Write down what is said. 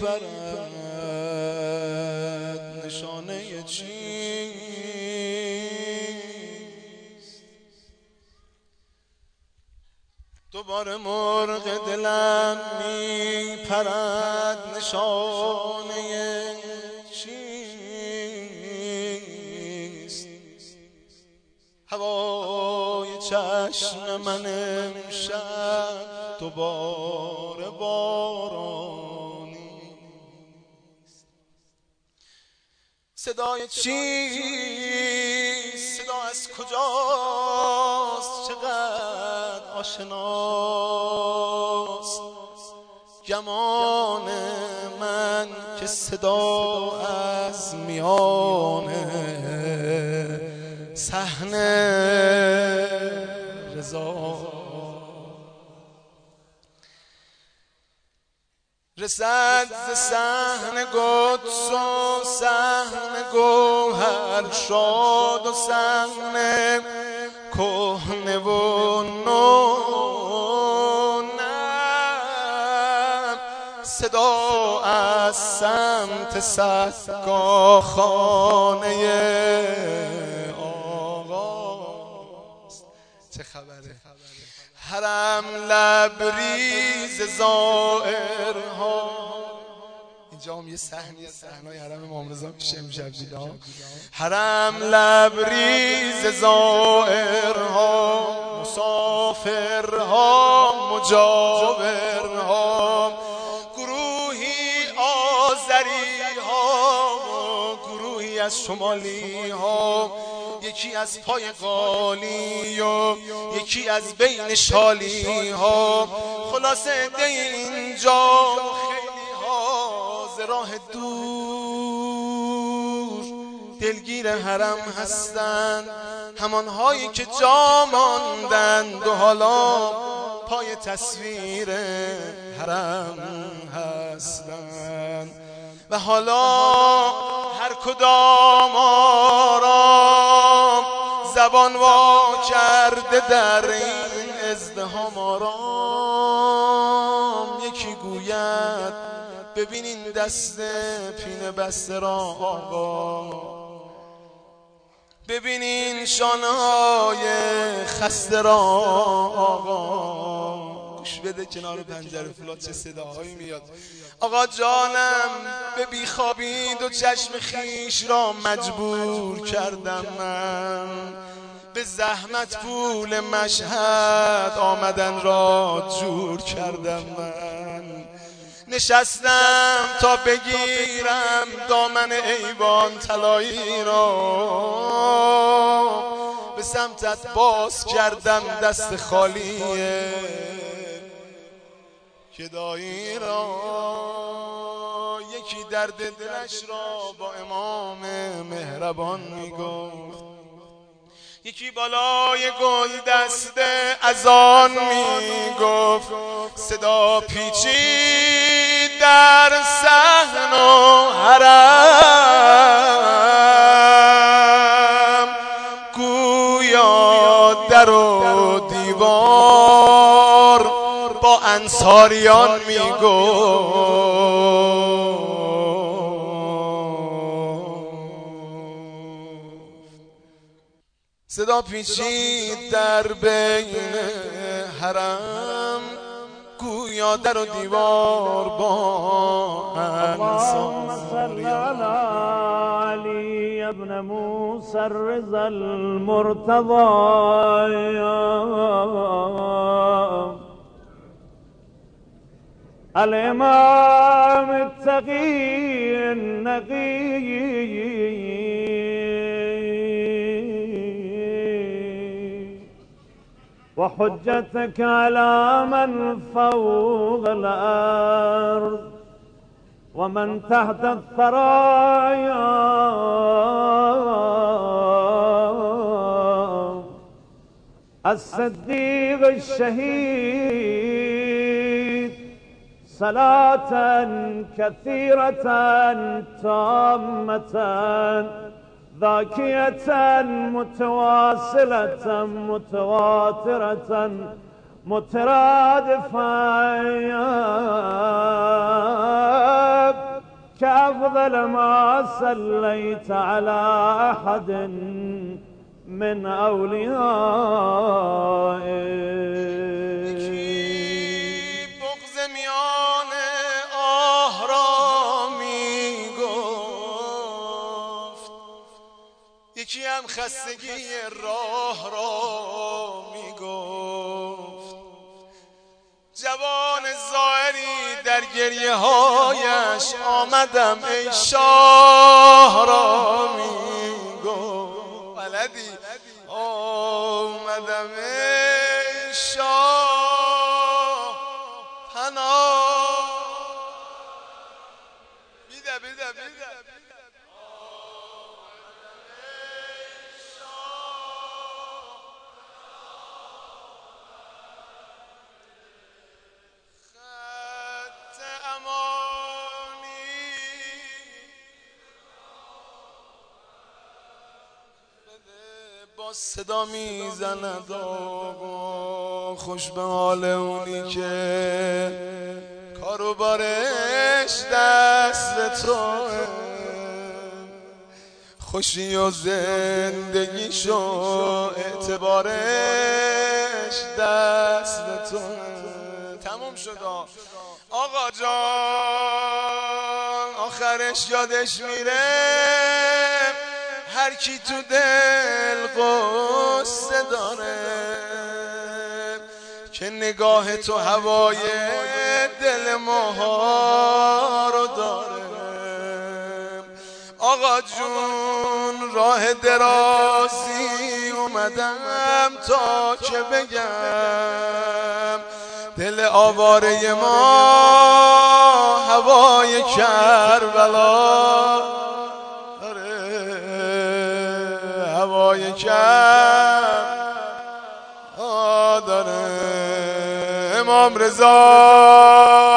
پرد نشانه چیست؟ دوباره مرغ دلم می پرد نشانه چیست؟ هوای چشم من امشب دوباره بارانی، صدای چیست؟ صدا از کجاست؟ چقدر آشناست گمان من که صدا از میان صحن رضا رسد. ز صحن قدس و صحن گوهر شاد و صحن کهنه و نو، صدا از سمت سقاخانه آقاست. چه خبره؟ حرم لبریز زائرها، اینجا هم یه صحنی از صحنه‌های حرم امام رضا میشه امشب دیدم. حرم لبریز زائرها، مسافرها، مجاورها، گروهی آذری ها و گروهی از شمالی ها، یکی از پای قالی و یکی از بین شالی ها. خلاصه عده اینجا خیلی ها ز راه دور دلگیر حرم هستند، همانهایی که جا ماندند و حالا پای تصویر حرم هستند و حالا هر کدام آرام زبان وا کرده در این ازدحام آرام. یکی گوید ببینین دست پینه بسته را آقا، ببینین شانه‌های خسته را آقا. گوش بده کنار پنجره فلات چه صداهایی میاد. آقا جانم به بیخوابید و چشم خیش را مجبور کردم من، به زحمت پول مشهد آمدن را جور کردم من. نشستم تا بگیرم دامن ایوان طلایی را، به سمتت باز کردم دست خالیه گدایی را. یکی درد دلش را با امام مهربان میگفت، یکی بالای گل دست اذان میگفت. صدا پیچید در صحن و حرم، گویا در و دیوار با انصاریان میگفت. صدا پیچید در بین حرم، گویا در و دیوار با انصاریان. علی ابن موسی الرضا المرتضی، الامام التقی النقی، وحجتك على من فوق الأرض ومن تحت الثرايا، الصديق الشهيد، صلاة كثيرة تامة ذاكية متواصلة متواترة مترادفة كأفضل ما صليت على أحد من أوليائك. بغض میان آه را می گفت، یکی هم خستگی راه را می گفت. جوان ظاهری در گریه هایش آمدم ای شاه را می گفت. بلدی آمدم ای شاه پناه. بیده بیده بیده با صدا میزند آقا، خوش به حال اونی که کارو بارش دست توه، خوشی و زندگیشو اعتبارش دست توه. تموم شد آقا جان، آخرش یادش میره هر کی تو دل قصه داره، که نگاه تو هوای دل ماها رو داره. آقا جون راه درازی اومدم تا که بگم دل آواره ما هوای کربلا داره، هوای کربلا داره. امام رضا